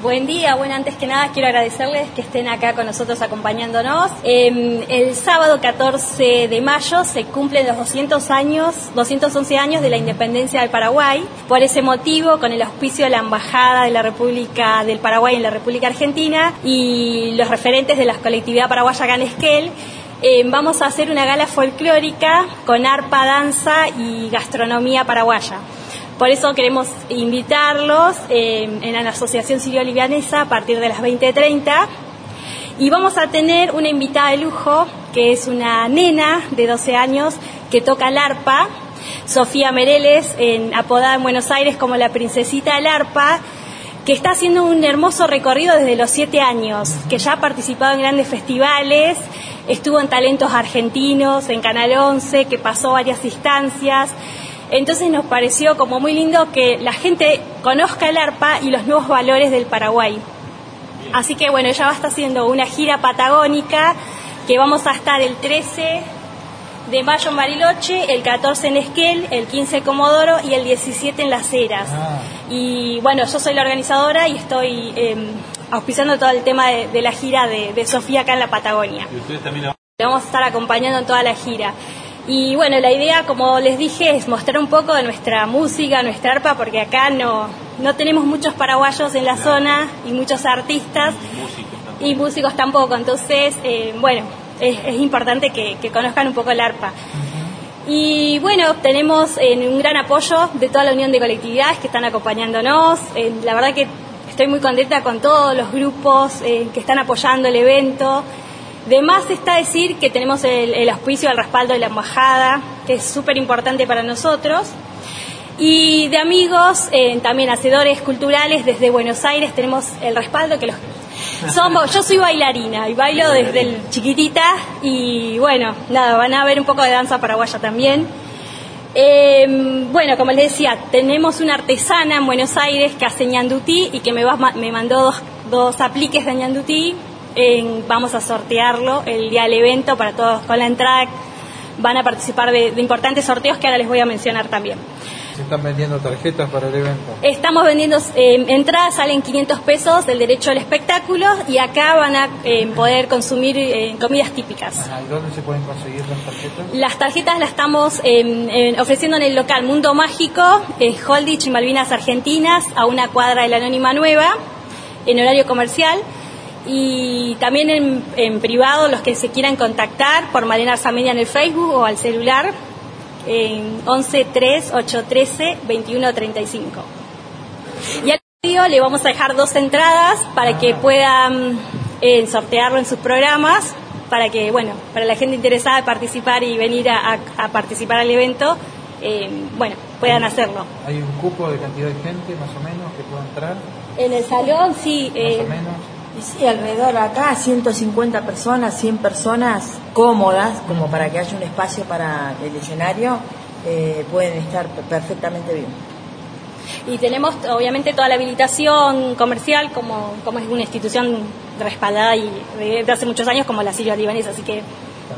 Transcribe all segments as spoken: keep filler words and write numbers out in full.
Buen día, bueno, antes que nada quiero agradecerles que estén acá con nosotros acompañándonos. Eh, el sábado catorce de mayo se cumplen los doscientos años, doscientos once años de la independencia del Paraguay. Por ese motivo, con el auspicio de la Embajada de la República del Paraguay en la República Argentina y los referentes de la colectividad paraguaya acá en Esquel, eh, vamos a hacer una gala folclórica con arpa, danza y gastronomía paraguaya. Por eso queremos invitarlos eh, en la Asociación Sirio-Libanesa a partir de las veinte treinta. Y vamos a tener una invitada de lujo, que es una nena de doce años que toca el arpa, Sofía Mereles, en, apodada en Buenos Aires como la princesita del arpa, que está haciendo un hermoso recorrido desde los siete años, que ya ha participado en grandes festivales, estuvo en Talentos Argentinos, en Canal once, que pasó varias instancias. Entonces nos pareció como muy lindo que la gente conozca el arpa y los nuevos valores del Paraguay. Así que bueno, ella va a estar haciendo una gira patagónica que vamos a estar el trece de mayo en Bariloche, el catorce en Esquel, el quince en Comodoro y el diecisiete en Las Heras. Ah. Y bueno, yo soy la organizadora y estoy eh, auspiciando todo el tema de, de la gira de, de Sofía acá en la Patagonia. ¿Y ustedes también la... Le vamos a estar acompañando en toda la gira. Y bueno, la idea, como les dije, es mostrar un poco de nuestra música, nuestra arpa, porque acá no, no tenemos muchos paraguayos en la claro. zona y muchos artistas y músicos tampoco, y músicos tampoco. Entonces, eh, bueno, es, es importante que, que conozcan un poco el arpa. Uh-huh. Y bueno, tenemos eh, un gran apoyo de toda la Unión de Colectividades que están acompañándonos. Eh, la verdad que estoy muy contenta con todos los grupos eh, que están apoyando el evento. De más está decir que tenemos el, el auspicio, el respaldo de la Embajada, que es súper importante para nosotros. Y de amigos, eh, también hacedores culturales desde Buenos Aires, tenemos el respaldo que los somos. Yo soy bailarina y bailo desde el chiquitita y bueno, nada, van a ver un poco de danza paraguaya también. Eh, bueno, como les decía, tenemos una artesana en Buenos Aires que hace ñandutí y que me, va, me mandó dos, dos apliques de ñandutí. Eh, vamos a sortearlo el día del evento para todos con la entrada. Van a participar de, de importantes sorteos que ahora les voy a mencionar también. ¿Se están vendiendo tarjetas para el evento? Estamos vendiendo eh, entradas, salen quinientos pesos del derecho al espectáculo y acá van a eh, poder consumir eh, comidas típicas. Ajá, ¿y dónde se pueden conseguir las tarjetas? Las tarjetas las estamos eh, eh, ofreciendo en el local Mundo Mágico, eh, Holdich y Malvinas Argentinas, a una cuadra de la Anónima Nueva, en horario comercial. Y también en, en privado, los que se quieran contactar por Malena Arzamendia en el Facebook o al celular en once tres ocho uno tres dos uno tres cinco. Y al video le vamos a dejar dos entradas para que puedan eh, sortearlo en sus programas, para que, bueno, para la gente interesada en participar y venir a, a, a participar al evento, eh, bueno, puedan hacerlo. ¿Hay un cupo de cantidad de gente más o menos que pueda entrar? En el salón, sí. Eh, más o menos. Y sí, alrededor acá ciento cincuenta personas, cien personas cómodas, como para que haya un espacio para el escenario, eh, pueden estar perfectamente bien. Y tenemos obviamente toda la habilitación comercial como, como es una institución respaldada y de, de hace muchos años como la Sirio-Libanesa, así que...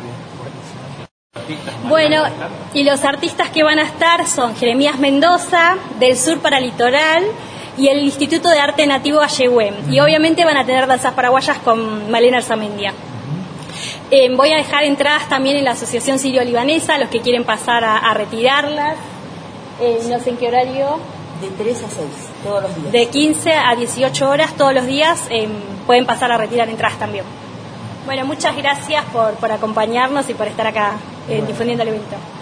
Bueno, y los artistas que van a estar son Jeremías Mendoza, del Sur para Litoral, y el Instituto de Arte Nativo Ayehuen. Uh-huh. Y obviamente van a tener danzas paraguayas con Malena Arzamendia. Uh-huh. Eh, voy a dejar entradas también en la Asociación Sirio-Libanesa, los que quieren pasar a, a retirarlas. Eh, no sé en qué horario. De tres a seis, todos los días. De quince a dieciocho horas todos los días eh, pueden pasar a retirar entradas también. Bueno, muchas gracias por, por acompañarnos y por estar acá eh, difundiendo el evento.